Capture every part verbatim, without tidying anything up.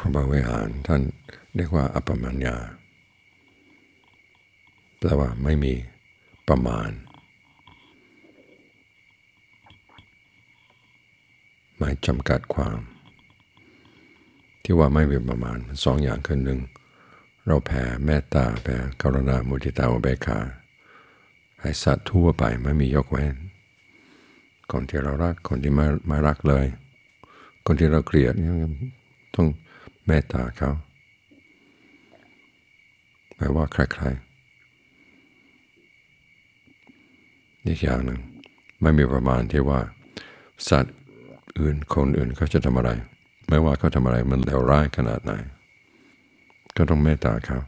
ระบาวิหารท่านเรียกว่าอัปปมัญญาแปลว่าไม่มีประมาณไม่จำกัดความที่ว่าไม่มีประมาณสองอย่างคือหนึ่งเราแผ่เมตตาแผ่กรุณามุทิตาอุเบกขาให้สัตว์ทั่วไปไม่มียกเว้นคนที่เรารักคนที่ไม่ไม่รักเลยคนที่เราเกลียดต้องเมตตาเขาไม่ว่าใครๆอีกอย่างหนึ่งไม่มีประมาณที่ว่าสัตว์อื่นคนอื่นเขาจะทำอะไรไม่ว่าเขาทำอะไรมันเลวร้ายขนาดไหนก็ต้องเมตตาเขา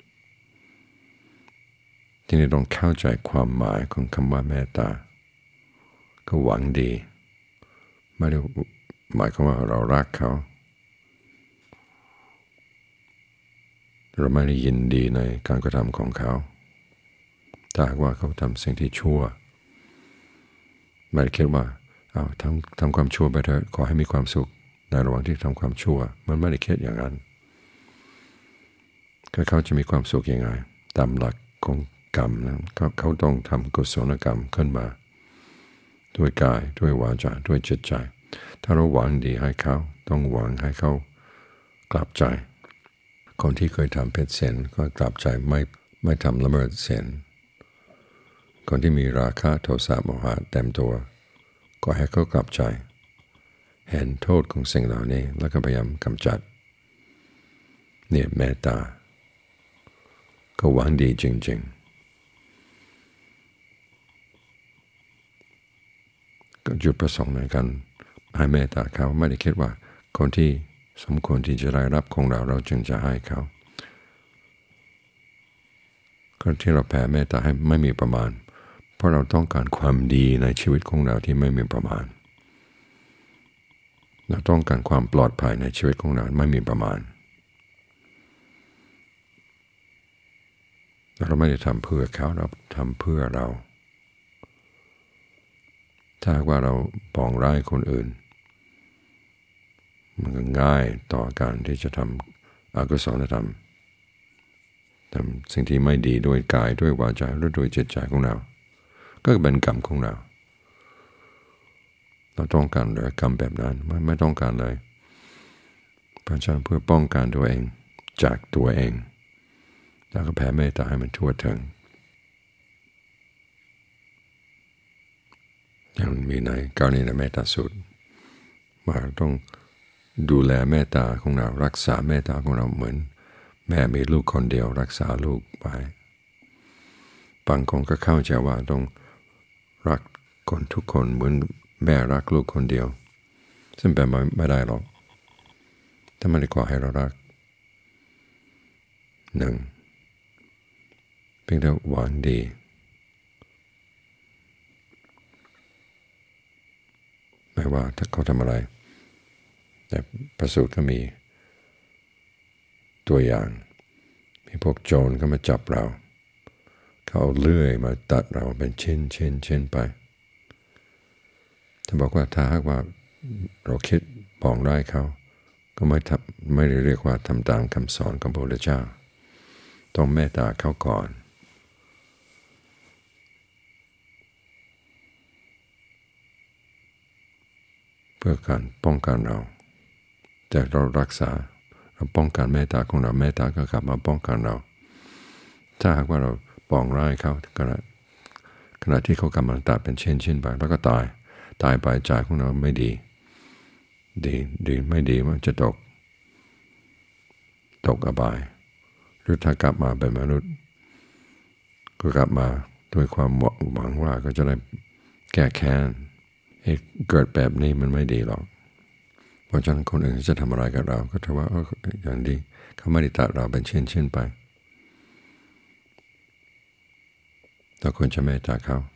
ที่นี่ต้องเข้าใจความหมายของคำว่าเมตตาก็หวังดีไม่ได้หมายความว่าเรารักเขาเราไม่ได้ยินดีในการกระทำของเขาถ้าหากว่าเขาทำสิ่งที่ชั่วไม่ได้คิดว่าเอาทำทำความชั่วไปเถอะขอให้มีความสุขในระหว่างที่ทำความชั่วมันไม่ได้คิดอย่างนั้นก็เขาจะมีความสุขยังไงตามหลักของกรรมนะเขาเขาต้องทำกุศลกรรมขึ้นมาด้วยกายด้วยวาจาด้วยจิตใจถ้าเราหวังดีให้เขาต้องหวังให้เขากลับใจคนที่เคยทำผิดศีลก็กลับใจไม่ไม่ทำละเมิดศีลคนที่มีราคะโทสะโมหะเต็มตัวก็ให้เขากลับใจเห็นโทษของสิ่งเหล่านี้แล้วก็พยายามกำจัดเนี่ยเมตตาก็หวังดีจริงๆก็จุดประสงค์ในการให้เมตตาเขาไม่ได้คิดว่าคนที่สมควรที่จะได้รับของเราเราจึงจะให้เขาก็ที่เราแผ่เมตตาให้ไม่มีประมาณเพราะเราต้องการความดีในชีวิตของเราที่ไม่มีประมาณเราต้องการความปลอดภัยในชีวิตของเราไม่มีประมาณเราไม่ได้ทำเพื่อเขาเราทำเพื่อเราถ้าว่าเราปองร้ายคนอื่นมันก็ง่ายต่อการที่จะทำอกุศลธรรมทำสิ่งที่ไม่ดีด้วยกายด้วยวาจาหรือด้วยจิตใจของเราก็เป็นกรรมของเราเราต้องการหรือกรรมแบบนั้นไม่ไม่ต้องการเลยเพราะฉะนั้นเพื่อป้องกันตัวเองจากตัวเองแล้วก็แผ่เมตตาให้มันทั่วถึงอย่างมีในกรณีในเมตตาสูตรว่าต้องดูแลเมตตาของเรารักษาเมตตาของเราเหมือนแม่มีลูกคนเดียวรักษาลูกไปบางคนก็เข้าใจว่าต้องรักคนทุกคนเหมือนแม่รักลูกคนเดียวซึ่งเป็นไม่ได้หรอกถ้าไม่ได้ขอให้เรารักหนึ่งเพียงแต่หวังดีไม่ว่าถ้าเขาทำอะไรแต่พระสูตรก็มีตัวอย่างมีพวกโจรก็มาจับเราเขาเอาเลื่อยมาตัดเราเป็นชิ้นชิ้นชิ้นไปถ้าบอกว่าถ้าหากว่าเราคิดปองร้ายเขาก็ไม่ทำไม่ได้เรียกว่าทำตามคำสอนของพระพุทธเจ้าต้องเมตตาเขาก่อนเพื่อการป้องกันเราแต่เรารักษาเราป้องกันเมตตาของเราเมตตาก็กลับมาป้องกันเราถ้าหากว่าเราปองร้ายเขาขณะขณะที่เขากำลังตัดเป็นชิ้นๆไปแล้วก็ตายตายไปใจของเราไม่ดีดีดีไม่ดีมันจะตกตกอบายหรือถ้ากลับมาเป็นมนุษย์ก็กลับมาด้วยความหวังว่าก็จะได้แก้แค้นเกิดแบบนี้มันไม่ดีหรอกเพราะฉะนั้นคนอื่นจะทำอะไรกับเราก็ถือว่าอย่างดีเขาไม่ได้ตัดเราเป็นชิ้นๆไปเราควรจะเมตตาเขา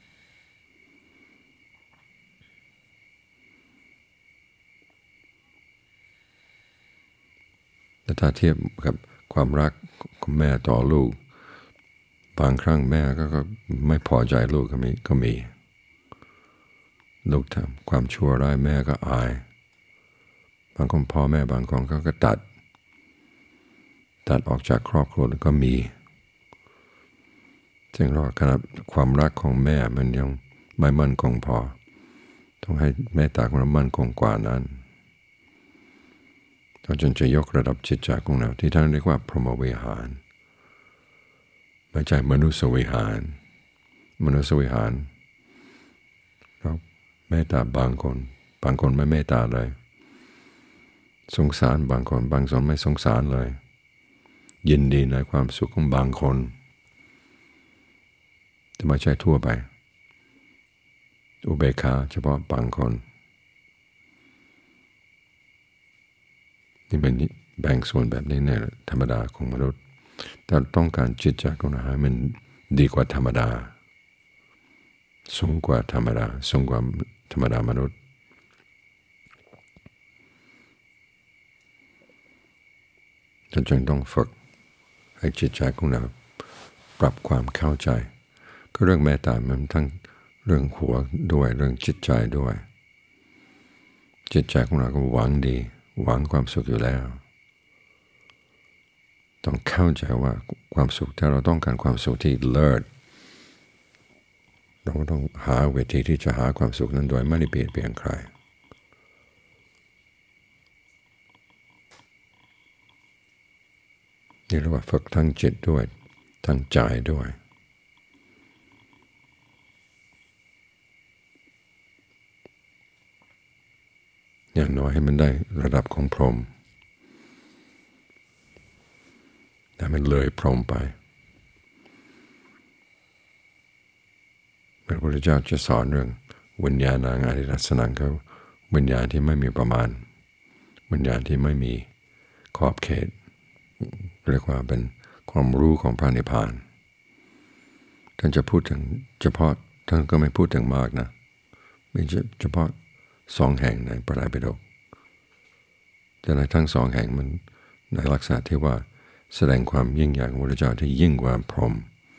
แต่ถ้าเทียบกับความรักของแม่ต่อลูกบางครั้งแม่ก็ไม่พอใจลูกก็มีก็มีลูกทำความชั่วร้ายแม่ก็อายบางคนพ่อแม่บางคนเขาก็ตัดตัดออกจากครอบครัวแล้วก็มีจึงรอขนาดความรักของแม่มันยังไม่มั่นคงพอต้องให้เมตตาของเรามั่นคงกว่านั้นเราจนจะยกระดับจิตใจของเราที่ท่านเรียกว่าพรหมวิหารไม่ใช่มนุษยวิหารมนุษยวิหารเราเมตตาบางคนบางคนไม่เมตตาเลยสงสารบางคนบางคนไม่สงสารเลยยินดีในความสุขของบางคนแต่ไม่ใช่ทั่วไปอุเบกขาเฉพาะบางคนนี่เป็นแบ่งส่วนแบบนี้ในธรรมดาของมนุษย์แต่ต้องการจิตใจของเราให้มันดีกว่าธรรมดาสูงกว่าธรรมดาสูงกว่าธรรมดามนุษย์เราจึงต้องฝึกให้จิตใจของเราปรับความเข้าใจก็เรื่องเมตตามันทั้งเรื่องหัวด้วยเรื่องจิตใจด้วยจิตใจของเราก็หวังดีหวังความสุขอยู่แล้วต้องเข้าใจว่าความสุขถ้าเราต้องการความสุขที่เลิศเราก็ต้องหาวิธีที่จะหาความสุขนั้นโดยไม่ได้เบียดเบียนใครนี่เรียกว่าฝึกทั้งจิตด้วยทั้งใจด้วยอย่างน้อยให้มันได้ระดับของพรหมแต่มันเลยพรหมไปพระพุทธเจ้าจะสอนเรื่องวิญญาณังอริรัสนังเขาวิญญาณที่ไม่มีประมาณวิญญาณที่ไม่มีขอบเขตเรียกว่าเป็นความรู้ของพระนิพพานท่านจะพูดถึงเฉพาะท่านก็ไม่พูดถึงมากนะมีเฉพาะสองแห่งในพระไตรปิฎกแต่ในทั้งสองแห่งมันในลักษณะที่ว่าแสดงความยิ่งใหญ่ของพระพุทธเจ้าที่ยิ่งกว่าพรหม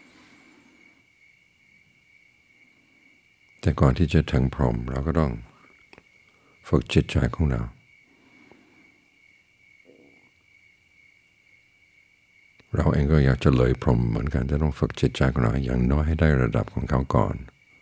แต่ก่อนที่จะถึงพรหมเราก็ต้องฝึกจิตใจของเราเราเองก็อยากจะเลยพรหมเหมือนกันจะต้องฝึกจิตใจของเราอย่างน้อยให้ได้ระดับของเขาก่อน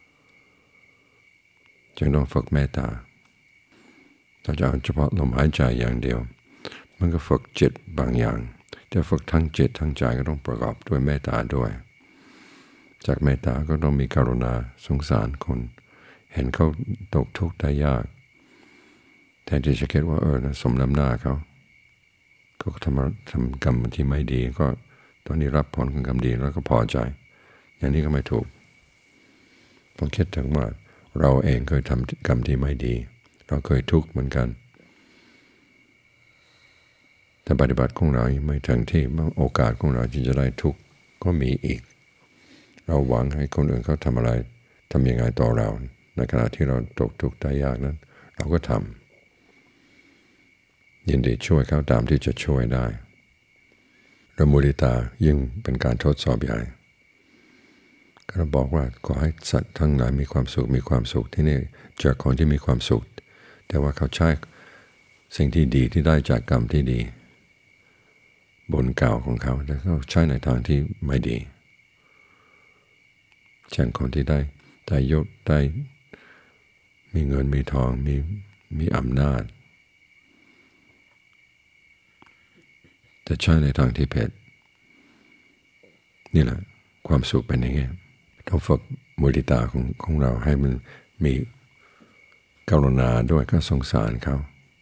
จึงต้องฝึกเมตตาถ้าจะเอาเฉพาะลมหายใจอย่างเดียวมันก็ฝึกจิตบางอย่างแต่ฝึกทั้งจิตทั้งใจก็ต้องประกอบด้วยเมตตาด้วยจากเมตตาก็ต้องมีกรุณาสงสารคนเห็นเขาตกทุกข์ได้ยากแทนที่จะคิดว่าเออนะสมน้ำหน้าเขาก็ทำทำกรรมที่ไม่ดีก็ตอนนี้รับผลของกรรมดีแล้วก็พอใจอย่างนี้ก็ไม่ถูกต้องคิดถึงว่าเราเองเคยทำกรรมที่ไม่ดีเราเคยทุกข์เหมือนกันแต่ปฏิบัติของเราไม่ถึงที่โอกาสของเราที่จะได้ทุกข์ก็มีอีกเราหวังให้คนอื่นเขาทำอะไรทำยังไงต่อเราในขณะที่เราตกทุกข์ได้ยากนั้นเราก็ทำยินดีช่วยเขาตามที่จะช่วยได้และมุทิตายิ่งเป็นการทดสอบใหญ่ก็บอกว่าขอให้สัตว์ทั้งหลายมีความสุขมีความสุขที่นี่เจอคนที่มีความสุขแต่ว่าเขาใช้สิ่งที่ดีที่ได้จากกรรมที่ดีบุญเก่าของเขาแต่เขาใช้ในทางที่ไม่ดีเช่นคนที่ได้ได้ยศได้มีเงินมีทองมีมีอำนาจแต่ใช้ในทางที่ผิดนี่แหละความสุขเป็นอย่างนี้ต้องฝึกมุทิตาของของเราให้มันมีกรุณาด้วยก็สงสารเขา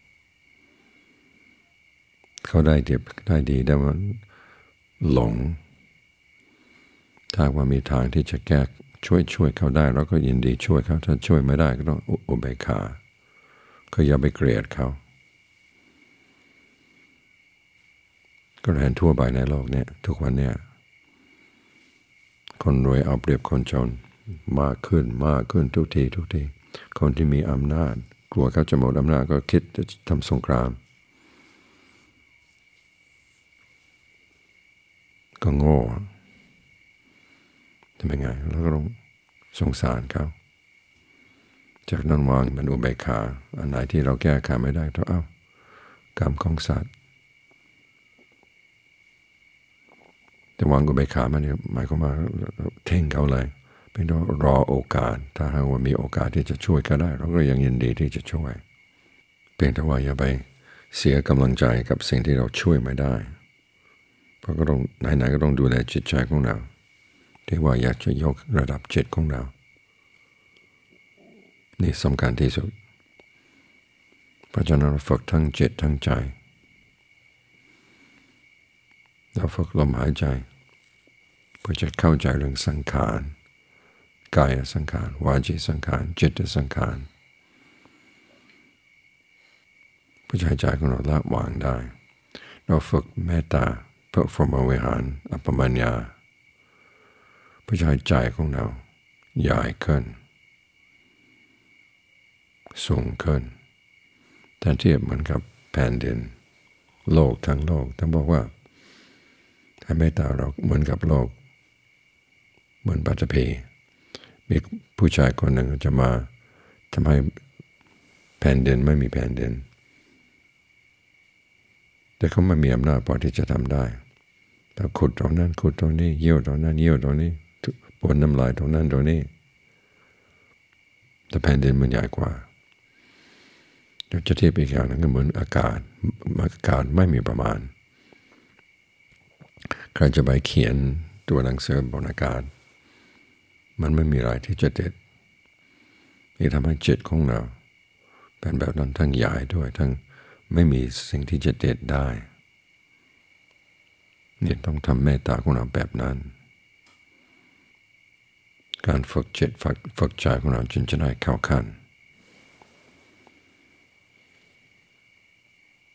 เขาได้ดีได้ดีแต่ว่าหลงถ้าว่ามีทางที่จะแก้ช่วยช่วยเขาได้เราก็ยินดีช่วยเขาถ้าช่วยไม่ได้ก็ต้องอุเบกขาก็อย่าไปเกลียดเขาก็เห็นทั่วไปในโลกเนี่ยทุกวันเนี่ยคนรวยเอาเปรียบคนจนมากขึ้นมากขึ้นทุกทีทุกทีคนที่มีอำนาจกลัวเขาจะหมดอำนาจก็คิดจะทำสงครามก็โง่ทำยังไงแล้วก็ต้องสงสารเขาจากนั้นวางมันอุเบกขาอันไหนที่เราแก้ไขไม่ได้ก็เอ้ากรรมของสัตว์แต่วางอุเบกขามันเนี่ยหมายความว่าเท่งเขาเลยเป็นต้องรอโอกาสถ้าหากว่ามีโอกาสที่จะช่วยก็ได้เราก็ยังยินดีที่จะช่วยเพียงแต่ว่าอย่าไปเสียกำลังใจกับสิ่งที่เราช่วยไม่ได้เพราะก็ต้องไหนๆก็ต้องดูแลจิตใจของเราที่ว่าอยากจะยกระดับจิตของเรานี่สำคัญที่สุดเพราะฉะนั้นเราฝึกทั้งจิตทั้งใจเราฝึกลมหายใจเพื่อจะเข้าใจเรื่องสังขารกายสังขารวาจีสังขารจิตสังขารเพื่อให้ใจของเราละวางได้เราฝึกเมตตาเพื่อพรหมวิหารอัปปมัญญาเพื่อให้ใจของเราใหญ่ขึ้นสูงขึ้นถ้าเทียบเหมือนกับแผ่นดินโลกทั้งโลกท่านบอกว่าให้เมตตาเราเหมือนกับโลกเหมือนปัตภีมีผู้ชายคนหนึ่งจะมาทำให้แผ่นดินไม่มีแผ่นดินแต่เขาไม่มีอำนาจพอที่จะทำได้ถ้าขุดตรงนั้นขุดตรงนี้เยี่ยวตรงนั้นเยี่ยวตรงนี้ปนน้ำลายตรงนั้นตรงนี้แต่แผ่นดินมันใหญ่กว่าเราจะเทียบอีกอย่างนึงก็เหมือนอากาศอากาศไม่มีประมาณใครจะไปเขียนตัวหนังสือบนอากาศมันไม่มีอะไรที่จะเด็ดนี่ทำให้จิตของเราเป็นแบบนั้นทั้งใหญ่ด้วยทั้งไม่มีสิ่งที่จะเด็ดได้นี่ต้องทำเมตตาของเราแบบนั้นการฝึกจิตฝึกฝึกใจของเราจึงจะได้เข้าขั้น